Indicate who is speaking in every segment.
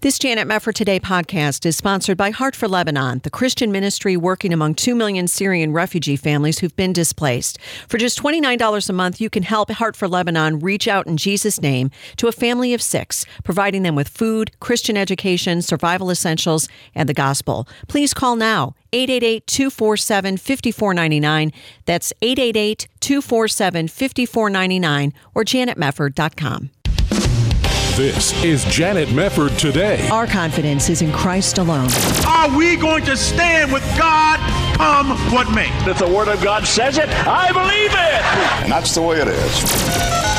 Speaker 1: This Janet Mefford Today podcast is sponsored by Heart for Lebanon, the Christian ministry working among 2 million Syrian refugee families who've been displaced. For just $29 a month, you can help Heart for Lebanon reach out in Jesus' name to a family of 6, providing them with food, Christian education, survival essentials, and the gospel. Please call now. 888-247-5499. That's 888-247-5499 or janetmefford.com.
Speaker 2: This is Janet Mefford Today.
Speaker 1: Our confidence is in Christ alone.
Speaker 3: Are we going to stand with God come what may?
Speaker 4: If the Word of God says it, I believe it.
Speaker 5: And that's the way it is.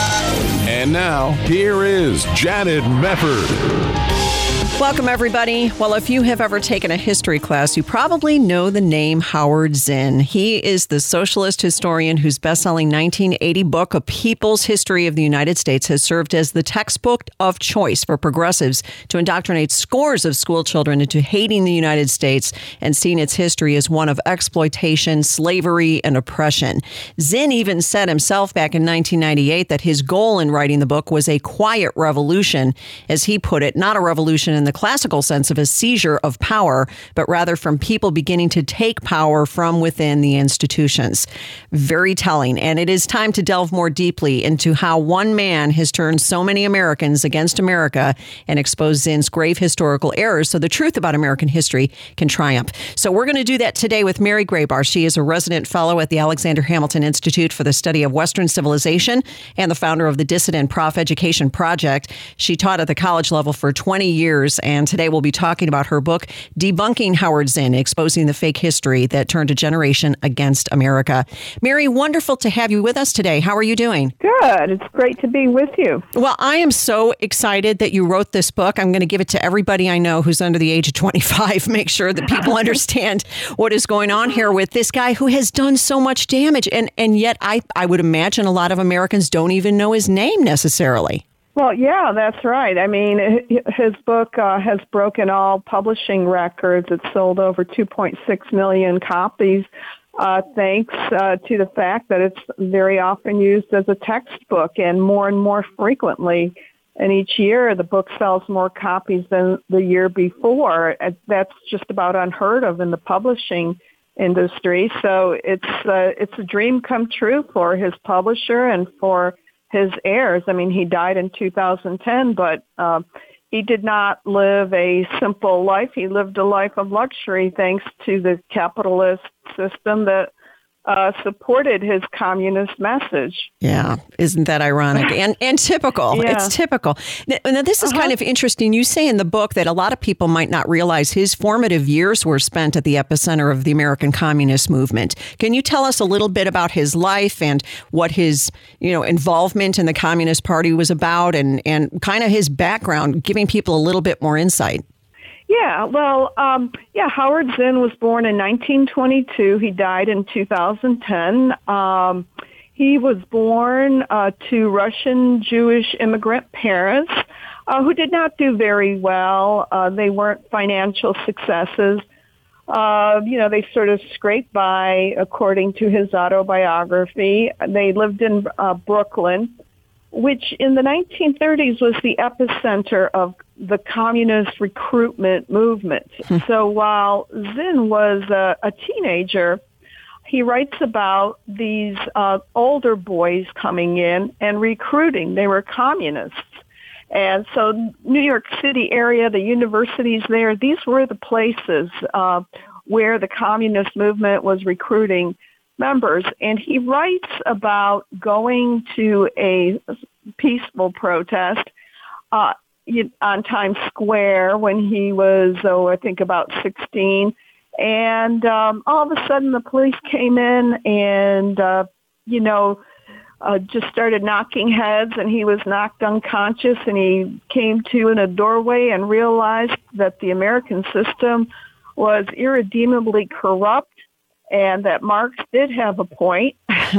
Speaker 2: And now, here is Janet Mefford.
Speaker 1: Welcome, everybody. Well, if you have ever taken a history class, you probably know the name Howard Zinn. He is the socialist historian whose best-selling 1980 book, A People's History of the United States, has served as the textbook of choice for progressives to indoctrinate scores of school children into hating the United States and seeing its history as one of exploitation, slavery, and oppression. Zinn even said himself back in 1998 that his goal in writing the book was a quiet revolution, as he put it, not a revolution in the classical sense of a seizure of power, but rather from people beginning to take power from within the institutions. Very telling. And it is time to delve more deeply into how one man has turned so many Americans against America and exposed Zinn's grave historical errors so the truth about American history can triumph. So we're going to do that today with Mary Grabar. She is a resident fellow at the Alexander Hamilton Institute for the Study of Western Civilization and the founder of the Dissident Prof Education Project. She taught at the college level for 20 years. And today we'll be talking about her book, Debunking Howard Zinn, Exposing the Fake History That Turned a Generation Against America. Mary, wonderful to have you with us today. How are you doing?
Speaker 6: Good. It's great to be with you.
Speaker 1: Well, I am so excited that you wrote this book. I'm going to give it to everybody I know who's under the age of 25. Make sure that people understand what is going on here with this guy who has done so much damage. And yet I would imagine a lot of Americans don't even know his name necessarily.
Speaker 6: Well, yeah, that's right. I mean, his book has broken all publishing records. It's sold over 2.6 million copies, thanks to the fact that it's very often used as a textbook and more frequently. And each year, the book sells more copies than the year before. That's just about unheard of in the publishing industry. So it's a dream come true for his publisher and for his heirs. I mean, he died in 2010, but he did not live a simple life. He lived a life of luxury thanks to the capitalist system that supported his communist message.
Speaker 1: Yeah, isn't that ironic and typical? Yeah. It's typical. Now, this is kind of interesting. You say in the book that a lot of people might not realize his formative years were spent at the epicenter of the American communist movement. Can you tell us a little bit about his life and what his, involvement in the Communist Party was about and kind of his background, giving people a little bit more insight?
Speaker 6: Yeah, well, Howard Zinn was born in 1922. He died in 2010. He was born to Russian Jewish immigrant parents who did not do very well. They weren't financial successes. They sort of scraped by, according to his autobiography. They lived in Brooklyn, which in the 1930s was the epicenter of the communist recruitment movement. So while Zinn was a teenager, he writes about these older boys coming in and recruiting. They were communists. And so New York City area, the universities there, these were the places where the communist movement was recruiting members. And he writes about going to a peaceful protest on Times Square when he was, I think about 16. And all of a sudden the police came in and, just started knocking heads, and he was knocked unconscious, and he came to in a doorway and realized that the American system was irredeemably corrupt and that Marx did have a point.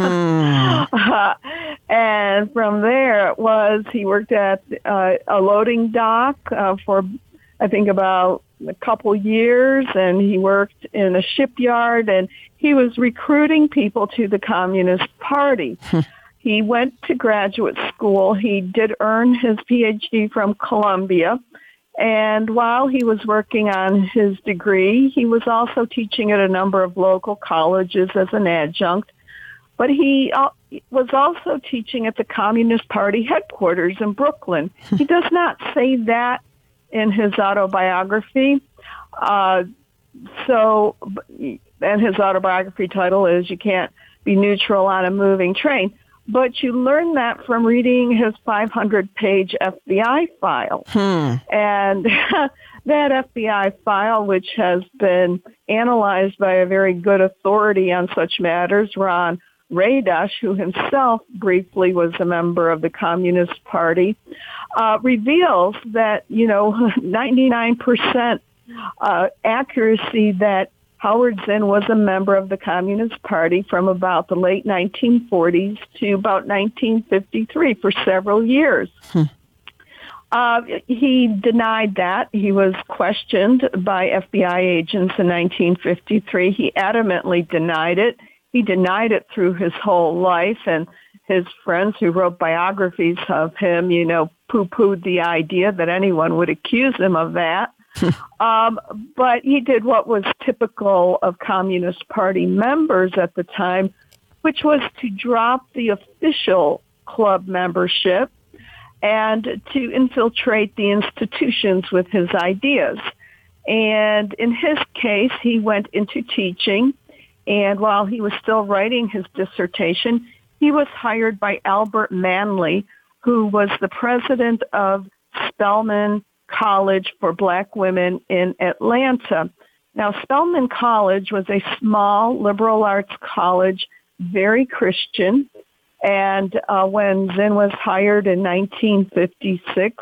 Speaker 6: And from there it was, he worked at a loading dock for, I think, about a couple years, and he worked in a shipyard, and he was recruiting people to the Communist Party. He went to graduate school. He did earn his PhD from Columbia, And while he was working on his degree, he was also teaching at a number of local colleges as an adjunct. But he was also teaching at the Communist Party headquarters in Brooklyn. He does not say that in his autobiography. And his autobiography title is You Can't Be Neutral on a Moving Train. But you learn that from reading his 500-page FBI file. And that FBI file, which has been analyzed by a very good authority on such matters, Ron Radash, who himself briefly was a member of the Communist Party, reveals that, 99% accuracy that Howard Zinn was a member of the Communist Party from about the late 1940s to about 1953 for several years. He denied that. He was questioned by FBI agents in 1953. He adamantly denied it. He denied it through his whole life, and his friends who wrote biographies of him, poo-pooed the idea that anyone would accuse him of that. But he did what was typical of Communist Party members at the time, which was to drop the official club membership and to infiltrate the institutions with his ideas. And in his case, he went into teaching, and while he was still writing his dissertation, he was hired by Albert Manley, who was the president of Spelman College for Black Women in Atlanta. Now, Spelman College was a small liberal arts college, very Christian, and when Zinn was hired in 1956,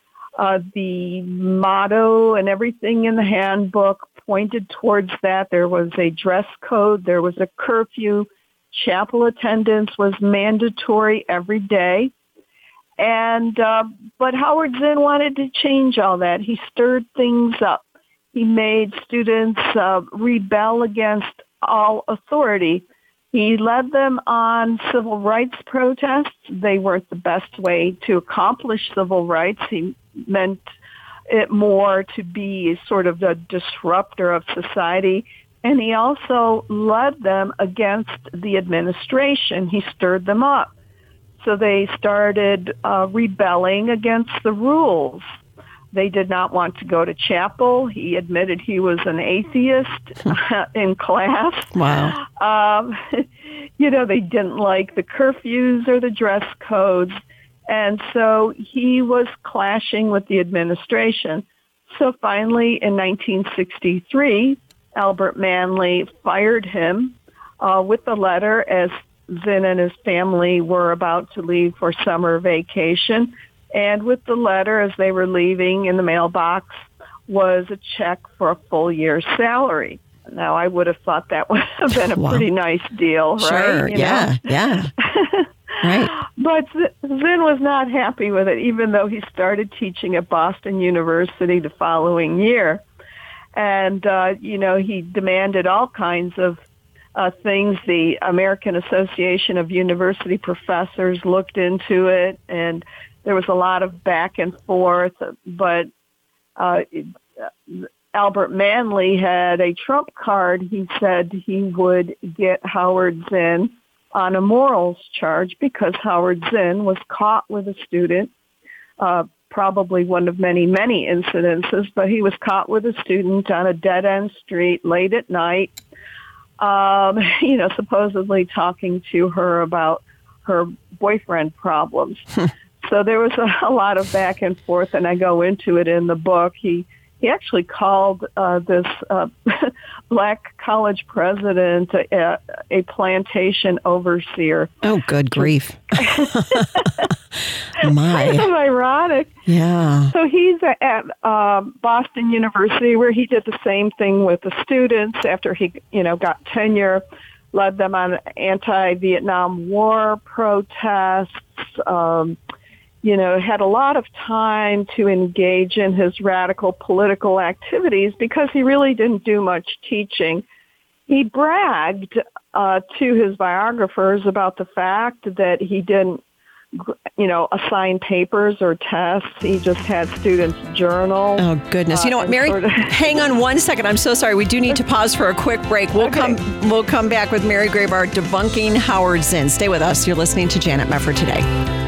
Speaker 6: the motto and everything in the handbook pointed towards that. There was a dress code, there was a curfew, chapel attendance was mandatory every day. And but Howard Zinn wanted to change all that. He stirred things up. He made students rebel against all authority. He led them on civil rights protests. They weren't the best way to accomplish civil rights. He meant it more to be sort of a disruptor of society. And he also led them against the administration. He stirred them up. So they started rebelling against the rules. They did not want to go to chapel. He admitted he was an atheist in class.
Speaker 1: Wow.
Speaker 6: They didn't like the curfews or the dress codes. And so he was clashing with the administration. So finally, in 1963, Albert Manley fired him with a letter as Zinn and his family were about to leave for summer vacation. And with the letter, as they were leaving in the mailbox, was a check for a full year's salary. Now, I would have thought that would have been a pretty nice deal, right?
Speaker 1: Sure, yeah. Right.
Speaker 6: But Zinn was not happy with it, even though he started teaching at Boston University the following year. And, he demanded all kinds of things. The American Association of University Professors looked into it, and there was a lot of back and forth. But Albert Manley had a trump card. He said he would get Howard Zinn on a morals charge because Howard Zinn was caught with a student, probably one of many, many incidences, but he was caught with a student on a dead-end street late at night, supposedly talking to her about her boyfriend problems. So there was a lot of back and forth, and I go into it in the book. He actually called this black college president a plantation overseer.
Speaker 1: Oh, good grief. My.
Speaker 6: Kind of ironic.
Speaker 1: Yeah.
Speaker 6: So he's at Boston University, where he did the same thing with the students after he, got tenure, led them on anti-Vietnam War protests, had a lot of time to engage in his radical political activities because he really didn't do much teaching. He bragged to his biographers about the fact that he didn't assign papers or tests. He just had students journal.
Speaker 1: Oh, goodness. You know what, Mary, hang on one second. I'm so sorry. We do need to pause for a quick break. We'll come back with Mary Grabar debunking Howard Zinn. Stay with us. You're listening to Janet Mefford Today.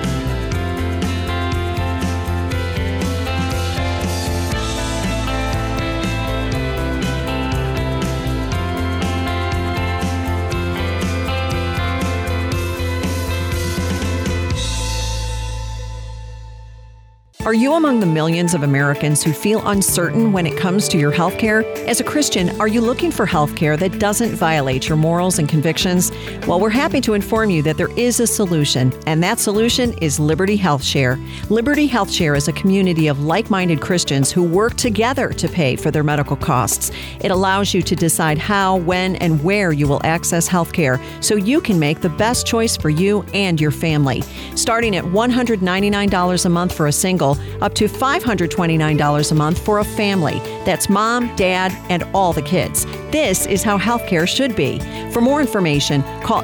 Speaker 1: Are you among the millions of Americans who feel uncertain when it comes to your health care? As a Christian, are you looking for health care that doesn't violate your morals and convictions? Well, we're happy to inform you that there is a solution, and that solution is Liberty Health Share. Liberty Health Share is a community of like-minded Christians who work together to pay for their medical costs. It allows you to decide how, when, and where you will access health care so you can make the best choice for you and your family. Starting at $199 a month for a single, up to $529 a month for a family. That's mom, dad, and all the kids. This is how healthcare should be. For more information, call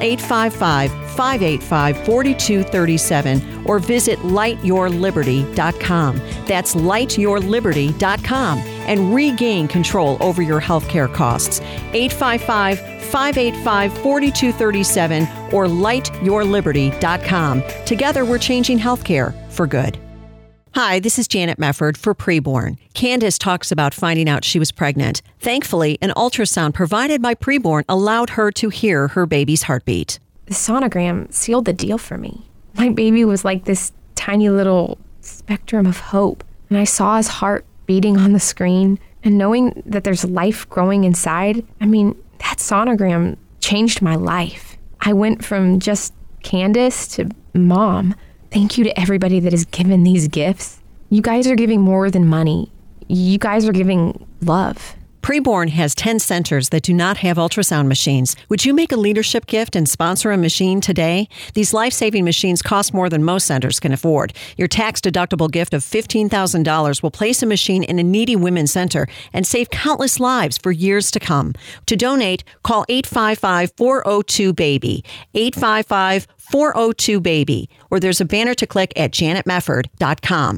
Speaker 1: 855-585-4237 or visit lightyourliberty.com. That's lightyourliberty.com and regain control over your healthcare costs. 855-585-4237 or lightyourliberty.com. Together, we're changing healthcare for good. Hi, this is Janet Mefford for Preborn. Candace talks about finding out she was pregnant. Thankfully, an ultrasound provided by Preborn allowed her to hear her baby's heartbeat.
Speaker 7: The sonogram sealed the deal for me. My baby was like this tiny little spectrum of hope, and I saw his heart beating on the screen, and knowing that there's life growing inside, that sonogram changed my life. I went from just Candace to mom. Thank you to everybody that has given these gifts. You guys are giving more than money. You guys are giving love.
Speaker 1: Preborn has 10 centers that do not have ultrasound machines. Would you make a leadership gift and sponsor a machine today? These life-saving machines cost more than most centers can afford. Your tax-deductible gift of $15,000 will place a machine in a needy women's center and save countless lives for years to come. To donate, call 855-402-BABY, 855-402-BABY, or there's a banner to click at janetmefford.com.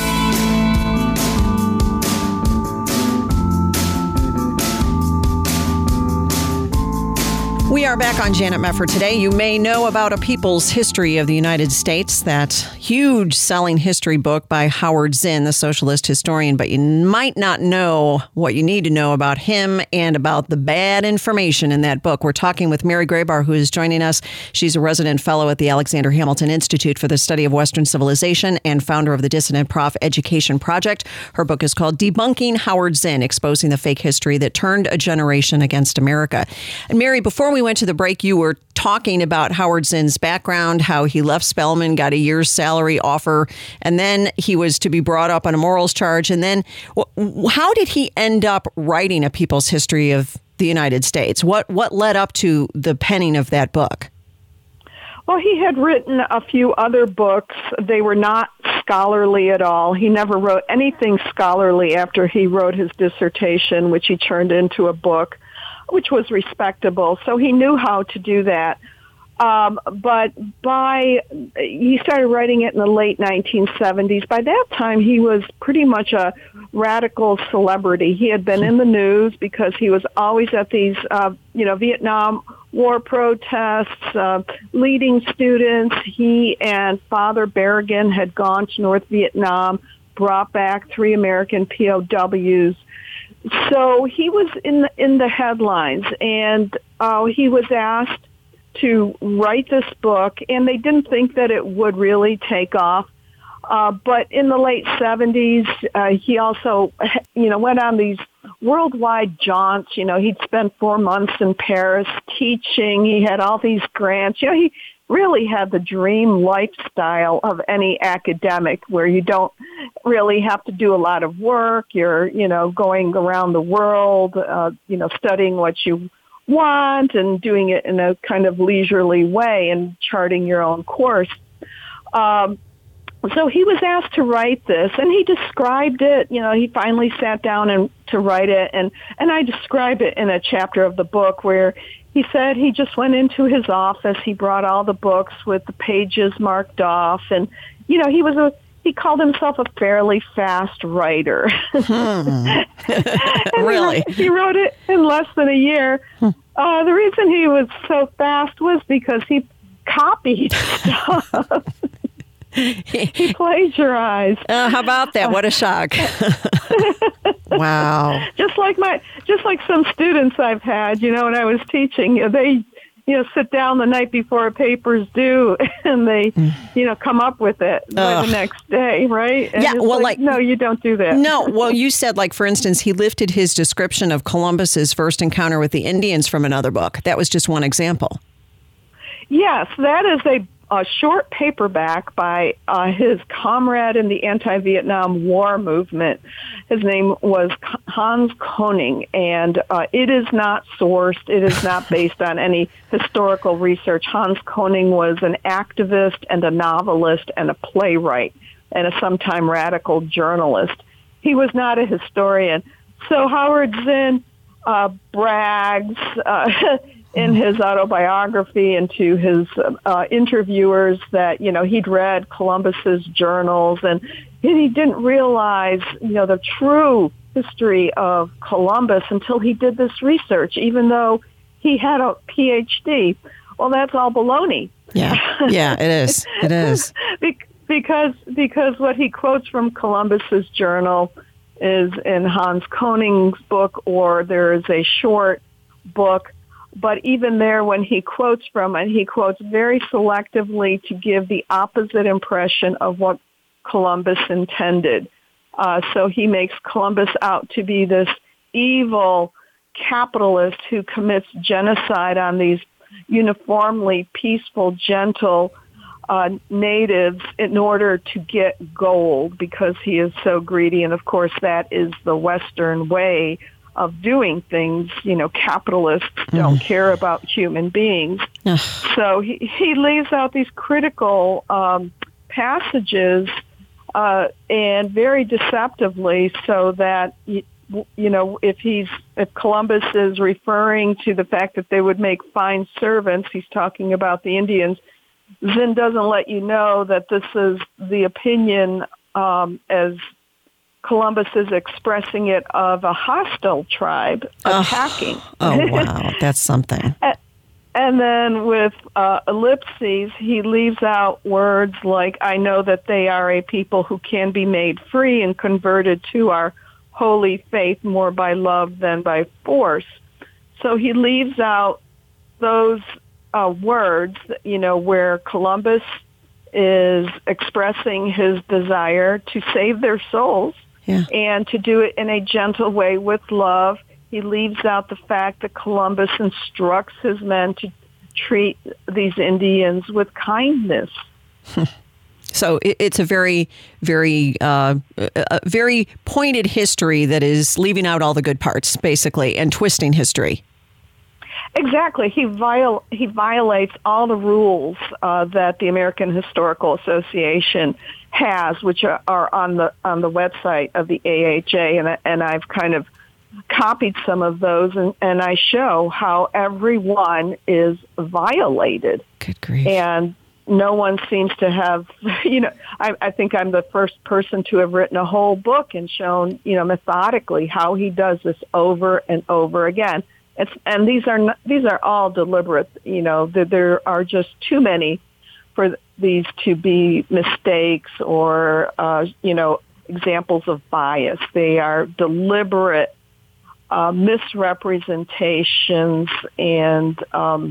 Speaker 1: We are back on Janet Mefford Today. You may know about A People's History of the United States, that huge selling history book by Howard Zinn, the socialist historian, but you might not know what you need to know about him and about the bad information in that book. We're talking with Mary Grabar, who is joining us. She's a resident fellow at the Alexander Hamilton Institute for the Study of Western Civilization and founder of the Dissident Prof Education Project. Her book is called Debunking Howard Zinn, Exposing the Fake History That Turned a Generation Against America. And Mary, before we went to the break, you were talking about Howard Zinn's background, how he left Spelman, got a year's salary offer, and then he was to be brought up on a morals charge. And then how did he end up writing A People's History of the United States? What led up to the penning of that book?
Speaker 6: Well, he had written a few other books. They were not scholarly at all. He never wrote anything scholarly after he wrote his dissertation, which he turned into a book, which was respectable. So he knew how to do that. But he started writing it in the late 1970s. By that time, he was pretty much a radical celebrity. He had been in the news because he was always at these, Vietnam War protests, leading students. He and Father Berrigan had gone to North Vietnam, brought back 3 American POWs. So he was in the headlines, and he was asked to write this book, and they didn't think that it would really take off. But in the late 70s, he also, went on these worldwide jaunts. He'd spent 4 months in Paris teaching. He had all these grants. He really had the dream lifestyle of any academic, where you don't really have to do a lot of work. You're, going around the world, studying what you want and doing it in a kind of leisurely way and charting your own course. So he was asked to write this, and he described it. He finally sat down and to write it, and I describe it in a chapter of the book where he said he just went into his office. He brought all the books with the pages marked off, and he called himself a fairly fast writer.
Speaker 1: Really?
Speaker 6: He wrote it in less than a year. The reason he was so fast was because he copied stuff. He plagiarized.
Speaker 1: How about that? What a shock. Wow.
Speaker 6: Just like some students I've had, when I was teaching, they sit down the night before a paper's due and they, come up with it by the next day, right? And
Speaker 1: yeah, well,
Speaker 6: no, you don't do that.
Speaker 1: No, well, you said, for instance, he lifted his description of Columbus's first encounter with the Indians from another book. That was just one example.
Speaker 6: Yes, that is a short paperback by his comrade in the anti-Vietnam War movement. His name was Hans Koning, and it is not sourced. It is not based on any historical research. Hans Koning was an activist and a novelist and a playwright and a sometime radical journalist. He was not a historian. So Howard Zinn brags in his autobiography and to his interviewers that, he'd read Columbus's journals, and he didn't realize, the true history of Columbus until he did this research, even though he had a PhD. Well, that's all baloney.
Speaker 1: Yeah, it is. It is.
Speaker 6: Because what he quotes from Columbus's journal is in Hans Koning's book, or there is a short book. But even there, when he quotes from it, he quotes very selectively to give the opposite impression of what Columbus intended. So he makes Columbus out to be this evil capitalist who commits genocide on these uniformly peaceful, gentle natives in order to get gold because he is so greedy. And, of course, that is the Western way of doing things. Capitalists don't care about human beings. So he leaves out these critical passages and very deceptively, so that if Columbus is referring to the fact that they would make fine servants, he's talking about the Indians. Zinn doesn't let you know that this is the opinion as Columbus is expressing it of a hostile tribe attacking.
Speaker 1: Oh, wow. That's something.
Speaker 6: And then with ellipses, he leaves out words like, I know that they are a people who can be made free and converted to our holy faith more by love than by force. So he leaves out those words, where Columbus is expressing his desire to save their souls. Yeah. And to do it in a gentle way with love. He leaves out the fact that Columbus instructs his men to treat these Indians with kindness.
Speaker 1: So it's a very, very, very pointed history that is leaving out all the good parts, basically, and twisting history.
Speaker 6: Exactly. He violates all the rules that the American Historical Association has, which are on the website of the AHA, and I've kind of copied some of those, and I show how everyone is violated.
Speaker 1: Good grief.
Speaker 6: And no one seems to have, I think I'm the first person to have written a whole book and shown, methodically how he does this over and over again. And these are all deliberate. There are just too many for these to be mistakes or examples of bias. They are deliberate misrepresentations and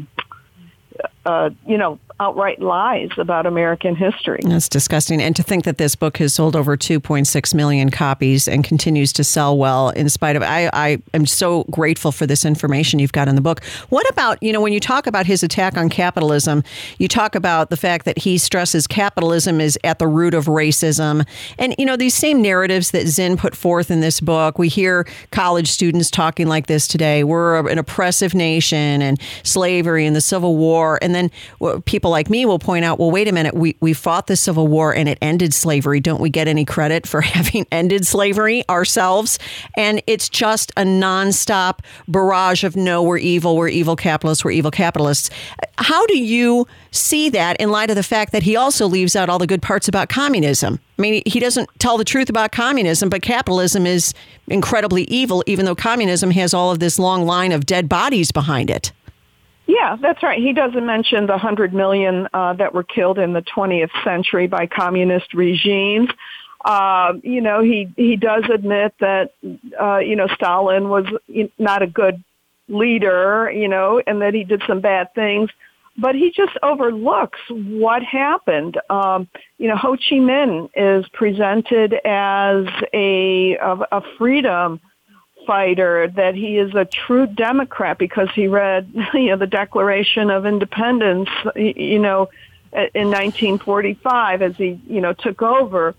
Speaker 6: outright lies about American history.
Speaker 1: That's disgusting. And to think that this book has sold over 2.6 million copies and continues to sell well in spite of, I am so grateful for this information you've got in the book. What about, when you talk about his attack on capitalism, you talk about the fact that he stresses capitalism is at the root of racism. And, these same narratives that Zinn put forth in this book, we hear college students talking like this today. We're an oppressive nation and slavery and the Civil War. And then people like me will point out, well, wait a minute, we fought the Civil War and it ended slavery. Don't we get any credit for having ended slavery ourselves? And it's just a nonstop barrage of no, we're evil capitalists, we're evil capitalists. How do you see that in light of the fact that he also leaves out all the good parts about communism? I mean, he doesn't tell the truth about communism, but capitalism is incredibly evil, even though communism has all of this long line of dead bodies behind it.
Speaker 6: Yeah, that's right. He doesn't mention the 100 million that were killed in the 20th century by communist regimes. He does admit that, Stalin was not a good leader, and that he did some bad things. But he just overlooks what happened. Ho Chi Minh is presented as a freedom fighter, that he is a true Democrat because he read, the Declaration of Independence, in 1945 as he, took over.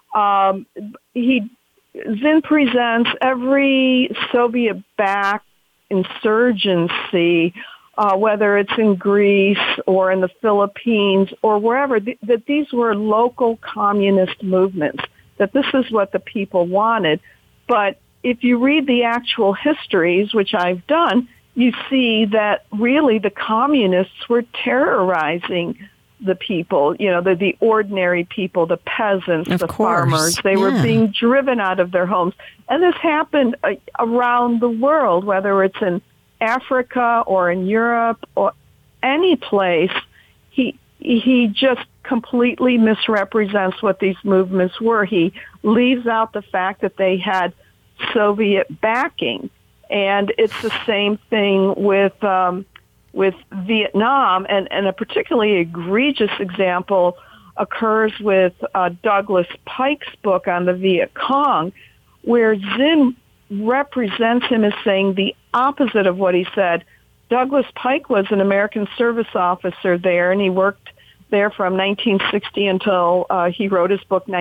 Speaker 6: Zinn presents every Soviet-backed insurgency, whether it's in Greece or in the Philippines or wherever, that these were local communist movements, that this is what the people wanted. But if you read the actual histories, which I've done, you see that really the communists were terrorizing the people, the ordinary people, the peasants, the farmers. They were being driven out of their homes. And this happened around the world, whether it's in Africa or in Europe or any place. He just completely misrepresents what these movements were. He leaves out the fact that they had Soviet backing. And it's the same thing with Vietnam, and a particularly egregious example occurs with Douglas Pike's book on the Viet Cong, where Zinn represents him as saying the opposite of what he said. Douglas Pike was an American service officer there, and he worked there from 1960 until he wrote his book in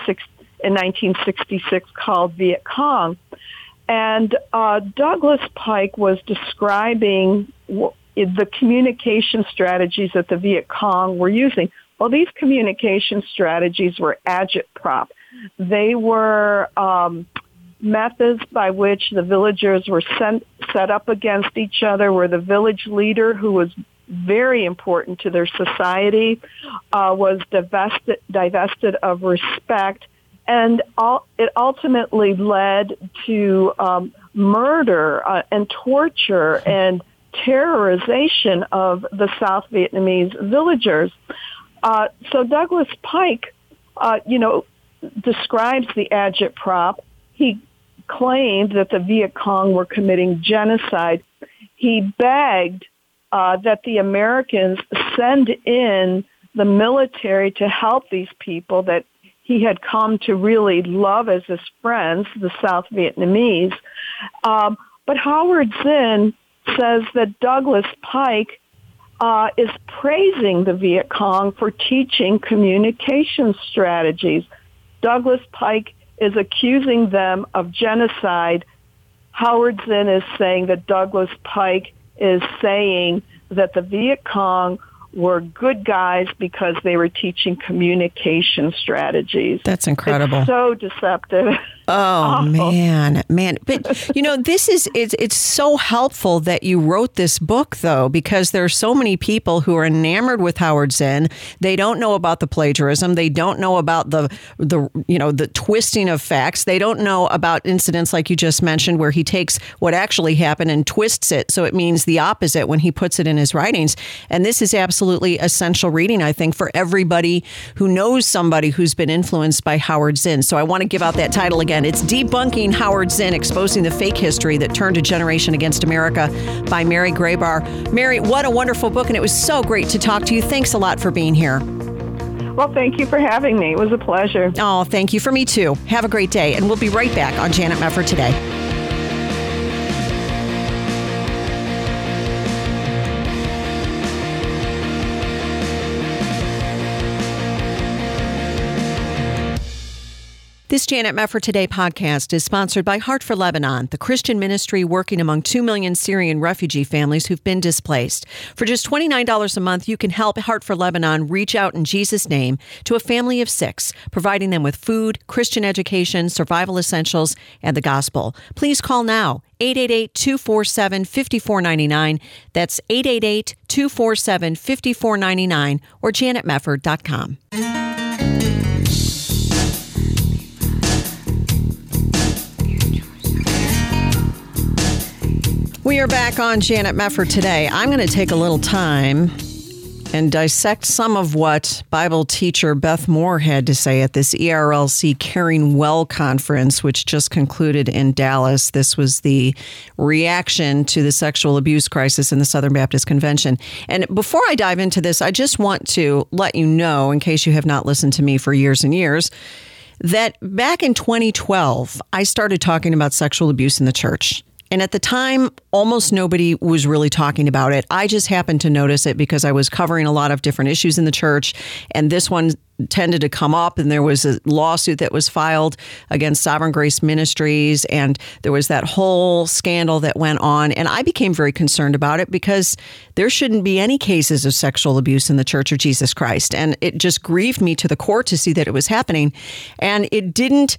Speaker 6: 1966 called Viet Cong. And Douglas Pike was describing the communication strategies that the Viet Cong were using. Well, these communication strategies were agitprop. They were methods by which the villagers were set up against each other, where the village leader, who was very important to their society, was divested of respect. And it ultimately led to murder and torture and terrorization of the South Vietnamese villagers. So Douglas Pike, describes the agitprop. He claimed that the Viet Cong were committing genocide. He begged that the Americans send in the military to help these people that he had come to really love as his friends, the South Vietnamese. But Howard Zinn says that Douglas Pike is praising the Viet Cong for teaching communication strategies. Douglas Pike is accusing them of genocide. Howard Zinn is saying that Douglas Pike is saying that the Viet Cong were good guys because they were teaching communication strategies.
Speaker 1: That's incredible.
Speaker 6: It's so deceptive.
Speaker 1: Oh, man. But, this is, it's so helpful that you wrote this book, though, because there are so many people who are enamored with Howard Zinn. They don't know about the plagiarism. They don't know about the twisting of facts. They don't know about incidents like you just mentioned, where he takes what actually happened and twists it so it means the opposite when he puts it in his writings. And this is absolutely essential reading, I think, for everybody who knows somebody who's been influenced by Howard Zinn. So I want to give out that title again. It's Debunking Howard Zinn, Exposing the Fake History That Turned a Generation Against America by Mary Grabar. Mary, what a wonderful book, and it was so great to talk to you. Thanks a lot for being here.
Speaker 6: Well, thank you for having me. It was a pleasure.
Speaker 1: Oh, thank you. For me, too. Have a great day, and we'll be right back on Janet Mefford Today. This Janet Mefford Today podcast is sponsored by Heart for Lebanon, the Christian ministry working among 2 million Syrian refugee families who've been displaced. For just $29 a month, you can help Heart for Lebanon reach out in Jesus' name to a family of 6, providing them with food, Christian education, survival essentials, and the gospel. Please call now. 888-247-5499. That's 888-247-5499 or janetmefford.com. We are back on Janet Mefford Today. I'm going to take a little time and dissect some of what Bible teacher Beth Moore had to say at this ERLC Caring Well conference, which just concluded in Dallas. This was the reaction to the sexual abuse crisis in the Southern Baptist Convention. And before I dive into this, I just want to let you know, in case you have not listened to me for years and years, that back in 2012, I started talking about sexual abuse in the church. And at the time, almost nobody was really talking about it. I just happened to notice it because I was covering a lot of different issues in the church. And this one tended to come up, and there was a lawsuit that was filed against Sovereign Grace Ministries. And there was that whole scandal that went on. And I became very concerned about it because there shouldn't be any cases of sexual abuse in the Church of Jesus Christ. And it just grieved me to the core to see that it was happening. And it didn't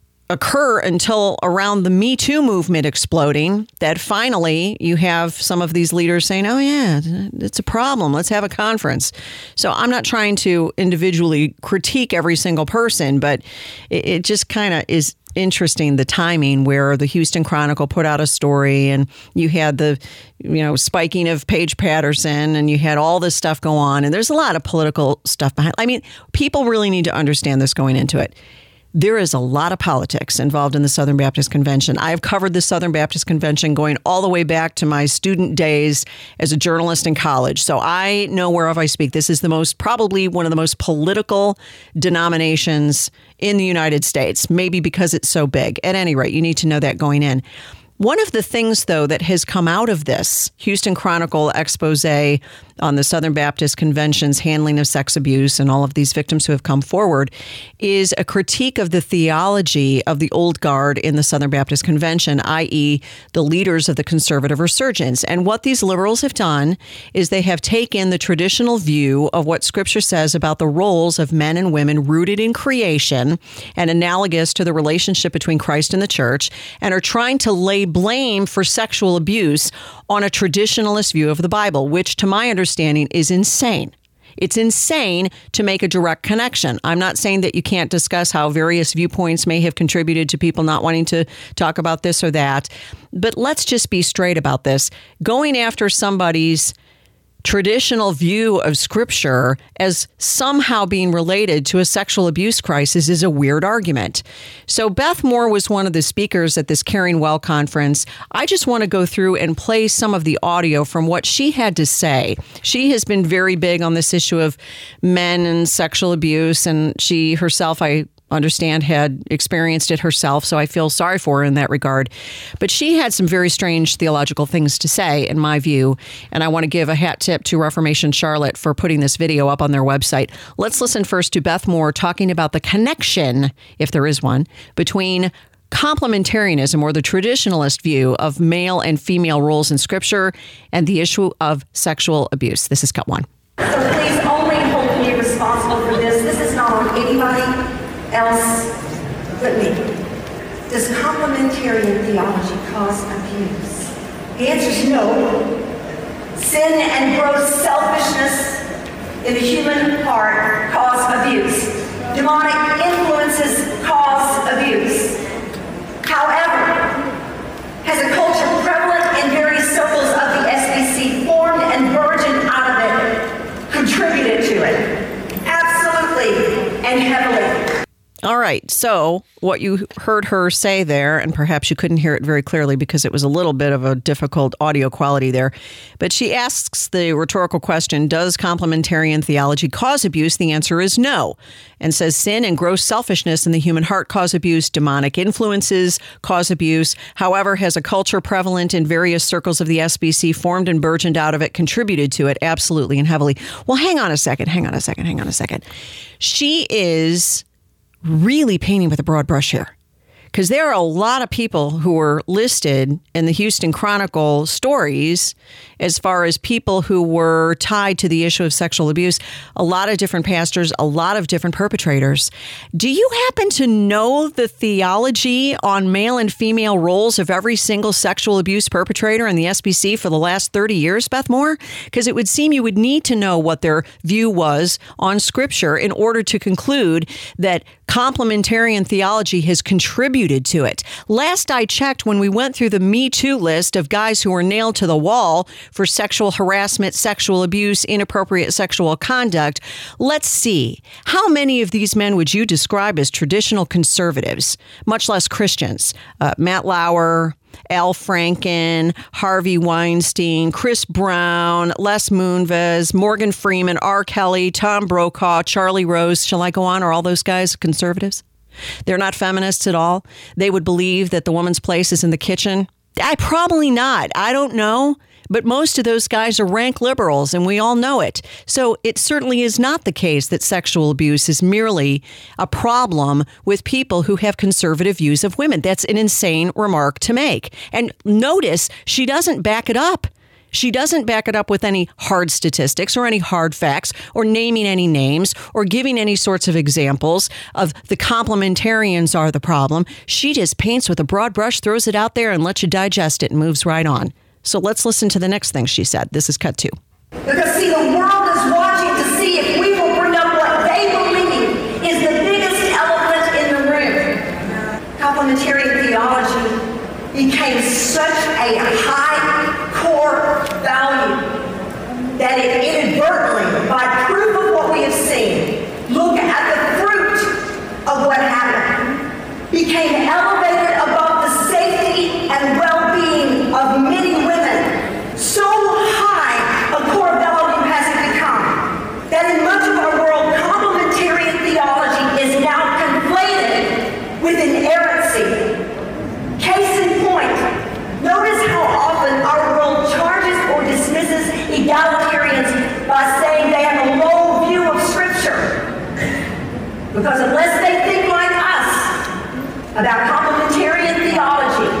Speaker 1: occur until around the Me Too movement exploding, that finally you have some of these leaders saying, oh yeah, it's a problem. Let's have a conference. So I'm not trying to individually critique every single person, but it just kind of is interesting, the timing where the Houston Chronicle put out a story and you had the, spiking of Paige Patterson and you had all this stuff go on. And there's a lot of political stuff behind. I mean, people really need to understand this going into it. There is a lot of politics involved in the Southern Baptist Convention. I've covered the Southern Baptist Convention going all the way back to my student days as a journalist in college. So I know whereof I speak. This is probably one of the most political denominations in the United States, maybe because it's so big. At any rate, you need to know that going in. One of the things, though, that has come out of this Houston Chronicle expose on the Southern Baptist Convention's handling of sex abuse and all of these victims who have come forward is a critique of the theology of the old guard in the Southern Baptist Convention, i.e. the leaders of the conservative resurgence. And what these liberals have done is they have taken the traditional view of what Scripture says about the roles of men and women rooted in creation and analogous to the relationship between Christ and the church, and are trying to lay blame for sexual abuse on a traditionalist view of the Bible, which to my understanding is insane. It's insane to make a direct connection. I'm not saying that you can't discuss how various viewpoints may have contributed to people not wanting to talk about this or that, but let's just be straight about this. Going after somebody's traditional view of Scripture as somehow being related to a sexual abuse crisis is a weird argument. So Beth Moore was one of the speakers at this Caring Well conference. I just want to go through and play some of the audio from what she had to say. She has been very big on this issue of men and sexual abuse, and she herself, I understand, had experienced it herself, so I feel sorry for her in that regard. But she had some very strange theological things to say, in my view, and I want to give a hat tip to Reformation Charlotte for putting this video up on their website. Let's listen first to Beth Moore talking about the connection, if there is one, between complementarianism, or the traditionalist view of male and female roles in Scripture, and the issue of sexual abuse. This is cut 1.
Speaker 8: So please only hold me responsible for this. This is not on anybody else but me. Does complementarian theology cause abuse? The answer is no. Sin and gross selfishness in the human heart cause abuse. Demonic influences cause abuse. However, has a culture prevalent in various circles of the SBC formed and burgeoned out of it contributed to it? Absolutely and heavily.
Speaker 1: All right. So what you heard her say there, and perhaps you couldn't hear it very clearly because it was a little bit of a difficult audio quality there, but she asks the rhetorical question, does complementarian theology cause abuse? The answer is no, and says sin and gross selfishness in the human heart cause abuse. Demonic influences cause abuse. However, has a culture prevalent in various circles of the SBC formed and burgeoned out of it contributed to it? Absolutely and heavily. Well, hang on a second. She is really painting with a broad brush here. Because there are a lot of people who were listed in the Houston Chronicle stories as far as people who were tied to the issue of sexual abuse. A lot of different pastors, a lot of different perpetrators. Do you happen to know the theology on male and female roles of every single sexual abuse perpetrator in the SBC for the last 30 years, Beth Moore? Because it would seem you would need to know what their view was on Scripture in order to conclude that complementarian theology has contributed to it. Last I checked, when we went through the Me Too list of guys who were nailed to the wall for sexual harassment, sexual abuse, inappropriate sexual conduct, let's see. How many of these men would you describe as traditional conservatives, much less Christians? Matt Lauer, Al Franken, Harvey Weinstein, Chris Brown, Les Moonves, Morgan Freeman, R. Kelly, Tom Brokaw, Charlie Rose. Shall I go on? Are all those guys conservatives? They're not feminists at all. They would believe that the woman's place is in the kitchen. Probably not. I don't know. But most of those guys are rank liberals, and we all know it. So it certainly is not the case that sexual abuse is merely a problem with people who have conservative views of women. That's an insane remark to make. And notice she doesn't back it up. She doesn't back it up with any hard statistics or any hard facts or naming any names or giving any sorts of examples of the complementarians are the problem. She just paints with a broad brush, throws it out there and lets you digest it and moves right on. So let's listen to the next thing she said. This is cut 2.
Speaker 8: Because, see, the world is watching to see if we will bring up what they believe is the biggest elephant in the room. Complementarian theology became such a high core value that it inadvertently, by proof of what we have seen, look at the fruit of what happened, became elevated above the safety and well-being of many women. So high a core value has it become that in much of our world, complementarian theology is now conflated with inerrancy. Case in point, notice how often our world charges or dismisses egalitarians by saying they have a low view of Scripture. Because unless they think like us about complementarian theology,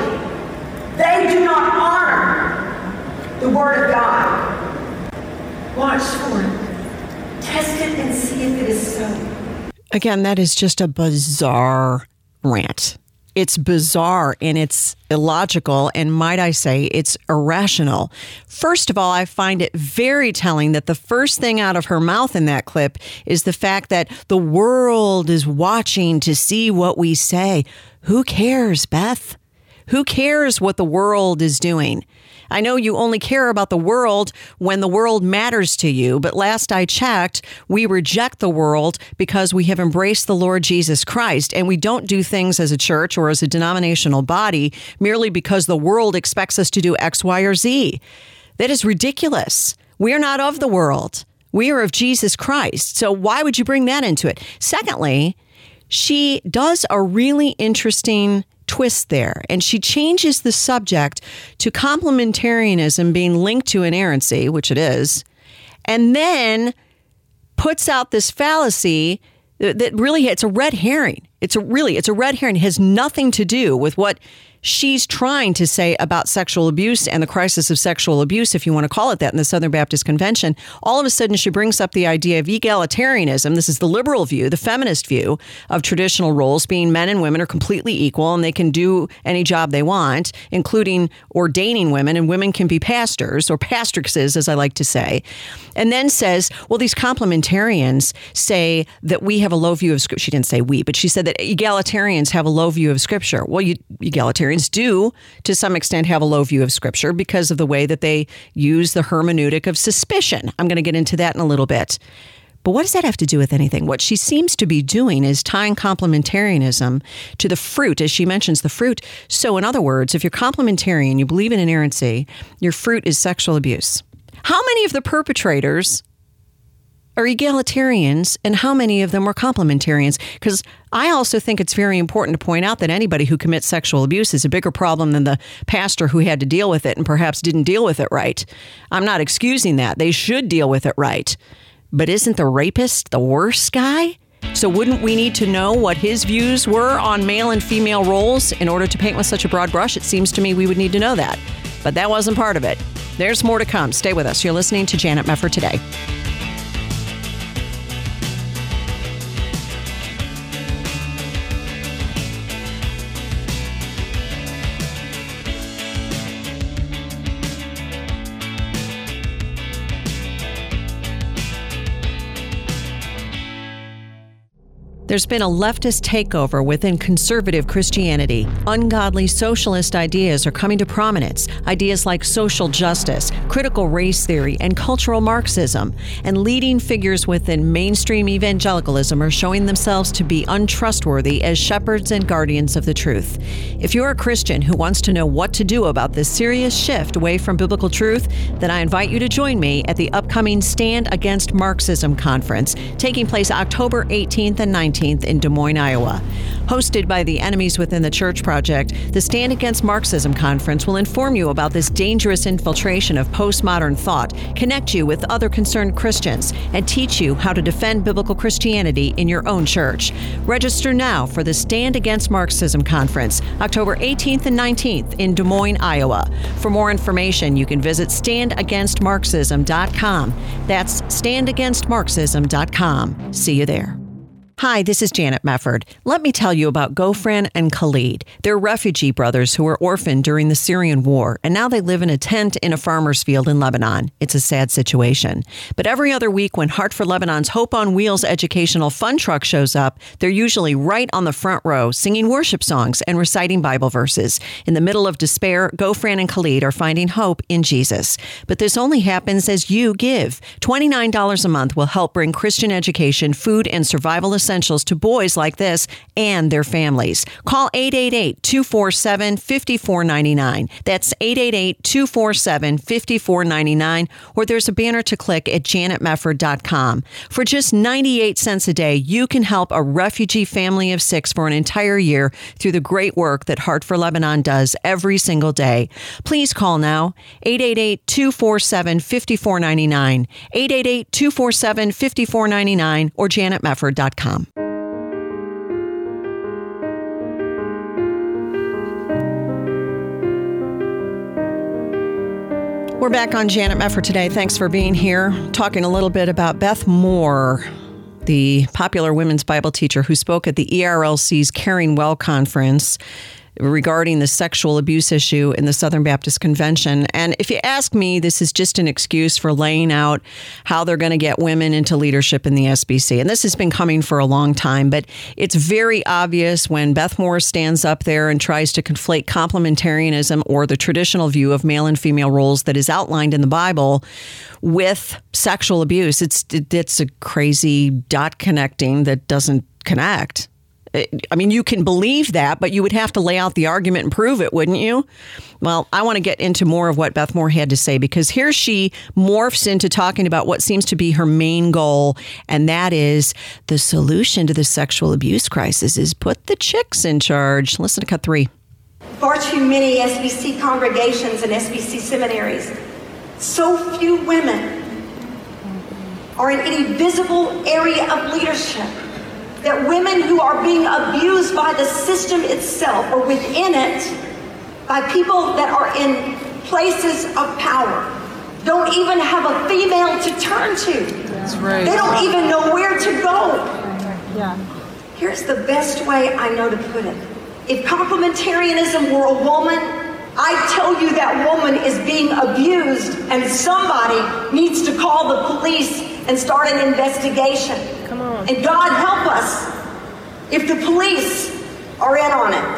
Speaker 8: they do not honor the Word of God. Watch for it. Test it and see if it is so.
Speaker 1: Again, that is just a bizarre rant. It's bizarre and it's illogical, and might I say, it's irrational. First of all, I find it very telling that the first thing out of her mouth in that clip is the fact that the world is watching to see what we say. Who cares, Beth? Who cares what the world is doing? I know you only care about the world when the world matters to you, but last I checked, we reject the world because we have embraced the Lord Jesus Christ, and we don't do things as a church or as a denominational body merely because the world expects us to do X, Y, or Z. That is ridiculous. We are not of the world. We are of Jesus Christ. So why would you bring that into it? Secondly, she does a really interesting twist there, and she changes the subject to complementarianism being linked to inerrancy, which it is, and then puts out this fallacy that really, it's a red herring. It's a red herring. It has nothing to do with what she's trying to say about sexual abuse and the crisis of sexual abuse, if you want to call it that, in the Southern Baptist Convention. All of a sudden, she brings up the idea of egalitarianism. This is the liberal view, the feminist view of traditional roles, being men and women are completely equal and they can do any job they want, including ordaining women, and women can be pastors or pastresses, as I like to say. And then says, well, these complementarians say that we have a low view of Scripture. She didn't say we, but she said that egalitarians have a low view of Scripture. Well, egalitarians do, to some extent, have a low view of Scripture because of the way that they use the hermeneutic of suspicion. I'm going to get into that in a little bit. But what does that have to do with anything? What she seems to be doing is tying complementarianism to the fruit, as she mentions the fruit. So in other words, if you're complementarian, you believe in inerrancy, your fruit is sexual abuse. How many of the perpetrators are egalitarians and how many of them are complementarians? Because I also think it's very important to point out that anybody who commits sexual abuse is a bigger problem than the pastor who had to deal with it and perhaps didn't deal with it right. I'm not excusing that. They should deal with it right. But isn't the rapist the worst guy? So wouldn't we need to know what his views were on male and female roles in order to paint with such a broad brush? It seems to me we would need to know that. But that wasn't part of it. There's more to come. Stay with us. You're listening to Janet Mefford Today. There's been a leftist takeover within conservative Christianity. Ungodly socialist ideas are coming to prominence. Ideas like social justice, critical race theory, and cultural Marxism. And leading figures within mainstream evangelicalism are showing themselves to be untrustworthy as shepherds and guardians of the truth. If you're a Christian who wants to know what to do about this serious shift away from biblical truth, then I invite you to join me at the upcoming Stand Against Marxism conference, taking place October 18th and 19th. In Des Moines, Iowa. Hosted by the Enemies Within the Church Project, the Stand Against Marxism conference will inform you about this dangerous infiltration of postmodern thought, connect you with other concerned Christians, and teach you how to defend biblical Christianity in your own church. Register now for the Stand Against Marxism conference, October 18th and 19th in Des Moines, Iowa. For more information, you can visit standagainstmarxism.com. That's standagainstmarxism.com. See you there. Hi, this is Janet Mefford. Let me tell you about Gofran and Khalid. They're refugee brothers who were orphaned during the Syrian war, and now they live in a tent in a farmer's field in Lebanon. It's a sad situation. But every other week when Heart for Lebanon's Hope on Wheels educational fun truck shows up, they're usually right on the front row, singing worship songs and reciting Bible verses. In the middle of despair, Gofran and Khalid are finding hope in Jesus. But this only happens as you give. $29 a month will help bring Christian education, food, and survival essentials to boys like this and their families. Call 888-247-5499. That's 888-247-5499, or there's a banner to click at janetmefford.com. For just 98 cents a day, you can help a refugee family of 6 for an entire year through the great work that Heart for Lebanon does every single day. Please call now, 888-247-5499, 888-247-5499, or janetmefford.com. We're back on Janet Mefford Today. Thanks for being here. Talking a little bit about Beth Moore, the popular women's Bible teacher who spoke at the ERLC's Caring Well conference regarding the sexual abuse issue in the Southern Baptist Convention. And if you ask me, this is just an excuse for laying out how they're going to get women into leadership in the SBC. And this has been coming for a long time, but it's very obvious when Beth Moore stands up there and tries to conflate complementarianism, or the traditional view of male and female roles that is outlined in the Bible, with sexual abuse. It's a crazy dot connecting that doesn't connect. I mean, you can believe that, but you would have to lay out the argument and prove it, wouldn't you? Well, I want to get into more of what Beth Moore had to say, because here she morphs into talking about what seems to be her main goal, and that is the solution to the sexual abuse crisis is put the chicks in charge. Listen to cut 3.
Speaker 8: Far too many SBC congregations and SBC seminaries, so few women are in any visible area of leadership, that women who are being abused by the system itself or within it, by people that are in places of power, don't even have a female to turn to. That's right. They don't even know where to go. Yeah. Here's the best way I know to put it. If complementarianism were a woman, I tell you that woman is being abused, and somebody needs to call the police and start an investigation. Come on. And God help us if the police are in on it.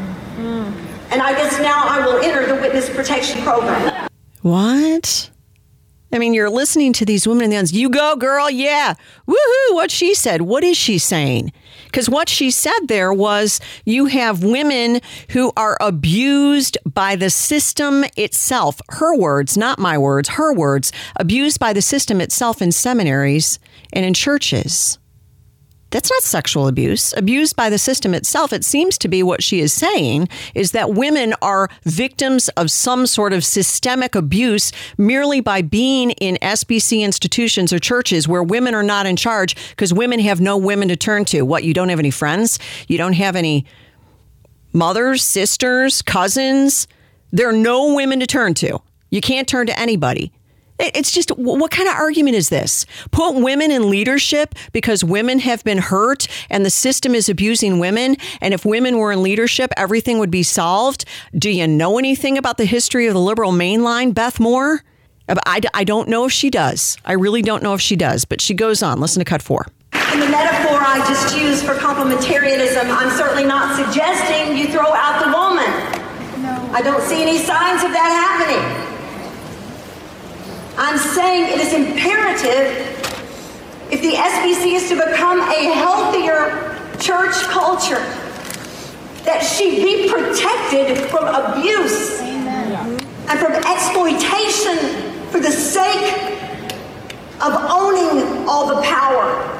Speaker 8: And I guess now I will enter the witness protection program.
Speaker 1: What? I mean, you're listening to these women in the audience. You go, girl. Yeah. Woohoo. What she said. What is she saying? Because what she said there was you have women who are abused by the system itself. Her words, not my words, her words, abused by the system itself in seminaries and in churches. That's not sexual abuse. Abused by the system itself, it seems to be what she is saying is that women are victims of some sort of systemic abuse merely by being in SBC institutions or churches where women are not in charge because women have no women to turn to. What, you don't have any friends? You don't have any mothers, sisters, cousins? There are no women to turn to. You can't turn to anybody. It's just, what kind of argument is this? Put women in leadership because women have been hurt and the system is abusing women. And if women were in leadership, everything would be solved. Do you know anything about the history of the liberal mainline, Beth Moore? I don't know if she does. I really don't know if she does. But she goes on. Listen to cut 4.
Speaker 8: In the metaphor I just used for complementarianism, I'm certainly not suggesting you throw out the woman. No. I don't see any signs of that happening. I'm saying it is imperative, if the SBC is to become a healthier church culture, that she be protected from abuse. Amen. And from exploitation for the sake of owning all the power.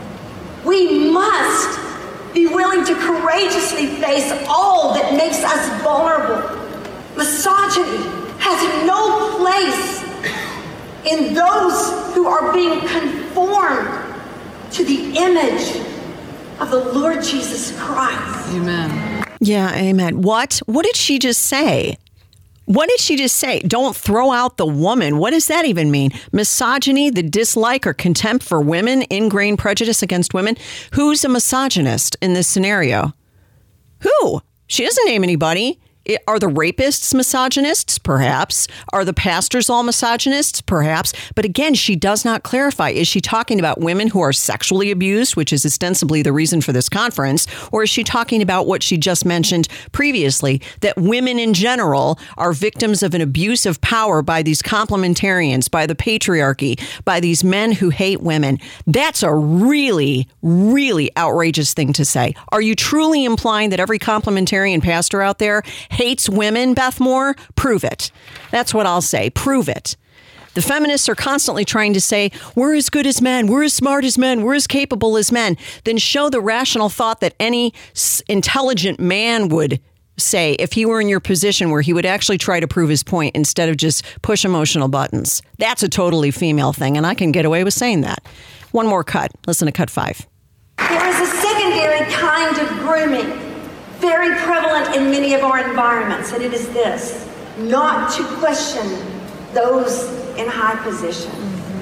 Speaker 8: We must be willing to courageously face all that makes us vulnerable. Misogyny has no place in those who are being conformed to the image of the Lord Jesus Christ.
Speaker 1: Amen. Yeah, amen. What did she just say? What did she just say? Don't throw out the woman. What does that even mean? Misogyny, the dislike or contempt for women, ingrained prejudice against women. Who's a misogynist in this scenario? Who? She doesn't name anybody. Are the rapists misogynists? Perhaps. Are the pastors all misogynists? Perhaps. But again, she does not clarify. Is she talking about women who are sexually abused, which is ostensibly the reason for this conference? Or is she talking about what she just mentioned previously, that women in general are victims of an abuse of power by these complementarians, by the patriarchy, by these men who hate women? That's a really, really outrageous thing to say. Are you truly implying that every complementarian pastor out there hates women, Beth Moore? Prove it. That's what I'll say. Prove it. The feminists are constantly trying to say, we're as good as men, we're as smart as men, we're as capable as men. Then show the rational thought that any intelligent man would say if he were in your position, where he would actually try to prove his point instead of just push emotional buttons. That's a totally female thing, and I can get away with saying that. One more cut. Listen to cut 5.
Speaker 8: There is a secondary kind of grooming, very prevalent in many of our environments, and it is this: not to question those in high position.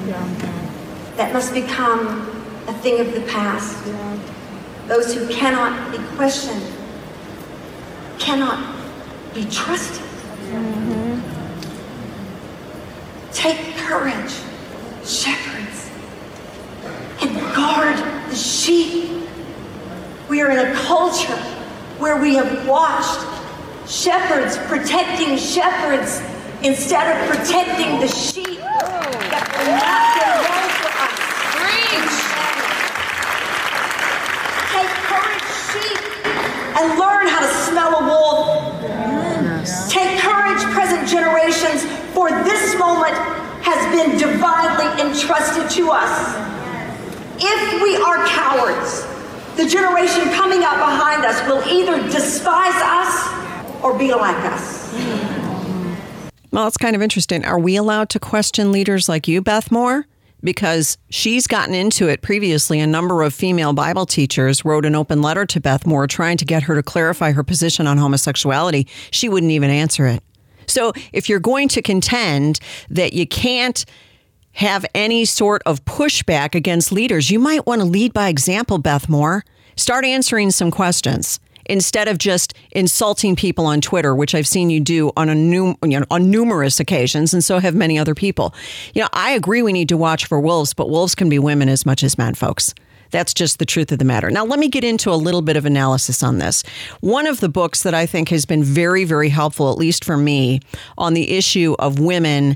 Speaker 8: That must become a thing of the past. Those who cannot be questioned cannot be trusted. Take courage, shepherds, and guard the sheep. We are in a culture where we have watched shepherds protecting shepherds instead of protecting the sheep that will not get along for us. Take courage, sheep, and learn how to smell a wolf. Yes. Take courage, present generations, for this moment has been divinely entrusted to us. If we are cowards, the generation coming up behind us will either despise us or be like us.
Speaker 1: Well, it's kind of interesting. Are we allowed to question leaders like you, Beth Moore? Because she's gotten into it previously. A number of female Bible teachers wrote an open letter to Beth Moore trying to get her to clarify her position on homosexuality. She wouldn't even answer it. So if you're going to contend that you can't have any sort of pushback against leaders, you might want to lead by example, Beth Moore. Start answering some questions instead of just insulting people on Twitter, which I've seen you do on on numerous occasions, and so have many other people. I agree we need to watch for wolves, but wolves can be women as much as men, folks. That's just the truth of the matter. Now, let me get into a little bit of analysis on this. One of the books that I think has been very, very helpful, at least for me, on the issue of women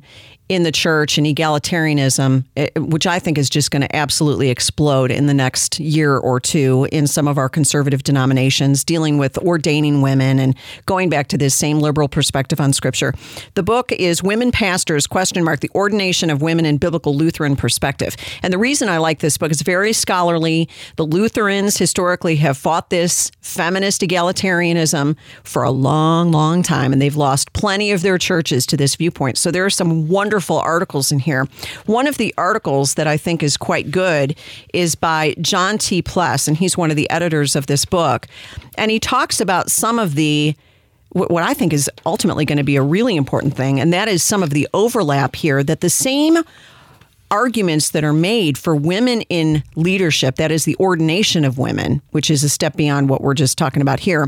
Speaker 1: in the church and egalitarianism, which I think is just going to absolutely explode in the next year or two in some of our conservative denominations, dealing with ordaining women and going back to this same liberal perspective on Scripture. The book is Women Pastors, ? The Ordination of Women in Biblical Lutheran Perspective. And the reason I like this book is very scholarly. The Lutherans historically have fought this feminist egalitarianism for a long, long time, and they've lost plenty of their churches to this viewpoint. So there are some wonderful articles in here. One of the articles that I think is quite good is by John T. Pless, and he's one of the editors of this book. And he talks about some of the what I think is ultimately going to be a really important thing, and that is some of the overlap here, that the same arguments that are made for women in leadership, that is the ordination of women, which is a step beyond what we're just talking about here,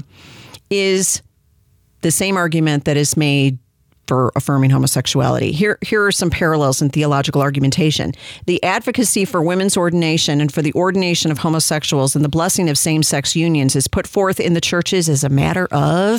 Speaker 1: is the same argument that is made for affirming homosexuality. Here are some parallels in theological argumentation. The advocacy for women's ordination and for the ordination of homosexuals and the blessing of same-sex unions is put forth in the churches as a matter of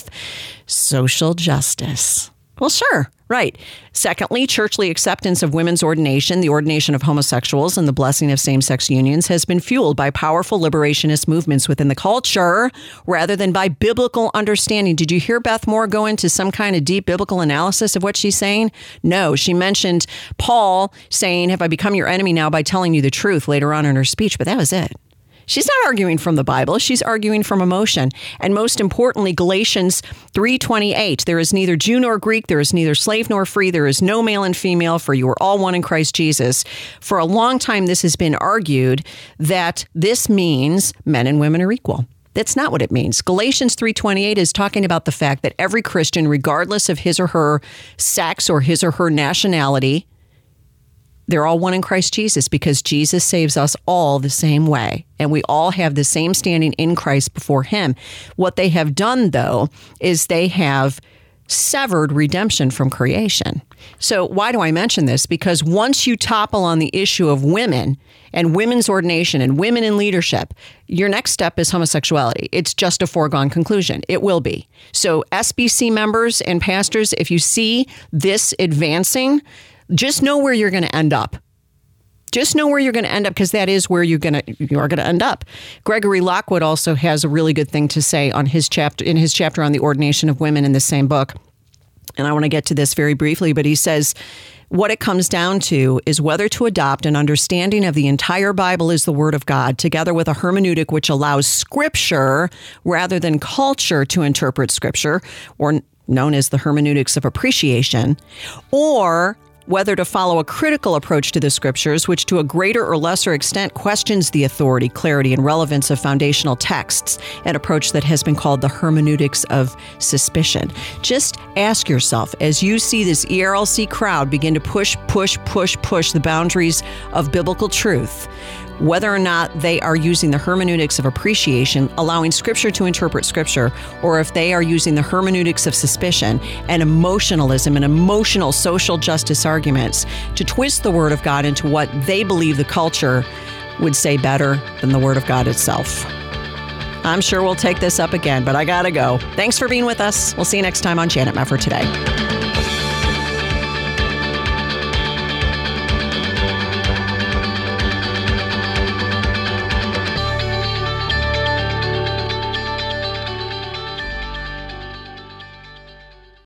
Speaker 1: social justice. Well, sure. Right. Secondly, churchly acceptance of women's ordination, the ordination of homosexuals, and the blessing of same-sex unions has been fueled by powerful liberationist movements within the culture rather than by biblical understanding. Did you hear Beth Moore go into some kind of deep biblical analysis of what she's saying? No. She mentioned Paul saying, "Have I become your enemy now by telling you the truth?" later on in her speech, but that was it. She's not arguing from the Bible. She's arguing from emotion. And most importantly, Galatians 3:28, there is neither Jew nor Greek, there is neither slave nor free, there is no male and female, for you are all one in Christ Jesus. For a long time, this has been argued that this means men and women are equal. That's not what it means. Galatians 3:28 is talking about the fact that every Christian, regardless of his or her sex or his or her nationality, they're all one in Christ Jesus because Jesus saves us all the same way. And we all have the same standing in Christ before him. What they have done, though, is they have severed redemption from creation. So why do I mention this? Because once you topple on the issue of women and women's ordination and women in leadership, your next step is homosexuality. It's just a foregone conclusion. It will be. So SBC members and pastors, if you see this advancing, just know where you're going to end up. Just know where you're going to end up, because that is where you are going to end up. Gregory Lockwood also has a really good thing to say on his chapter on the ordination of women in the same book. And I want to get to this very briefly, but he says, what it comes down to is whether to adopt an understanding of the entire Bible as the Word of God, together with a hermeneutic which allows Scripture rather than culture to interpret Scripture, or known as the hermeneutics of appreciation, or whether to follow a critical approach to the Scriptures, which to a greater or lesser extent questions the authority, clarity, and relevance of foundational texts, an approach that has been called the hermeneutics of suspicion. Just ask yourself, as you see this ERLC crowd begin to push the boundaries of biblical truth, whether or not they are using the hermeneutics of appreciation, allowing Scripture to interpret Scripture, or if they are using the hermeneutics of suspicion and emotionalism and emotional social justice arguments to twist the Word of God into what they believe the culture would say better than the Word of God itself. I'm sure we'll take this up again, but I gotta go. Thanks for being with us. We'll see you next time on Janet Mefford Today.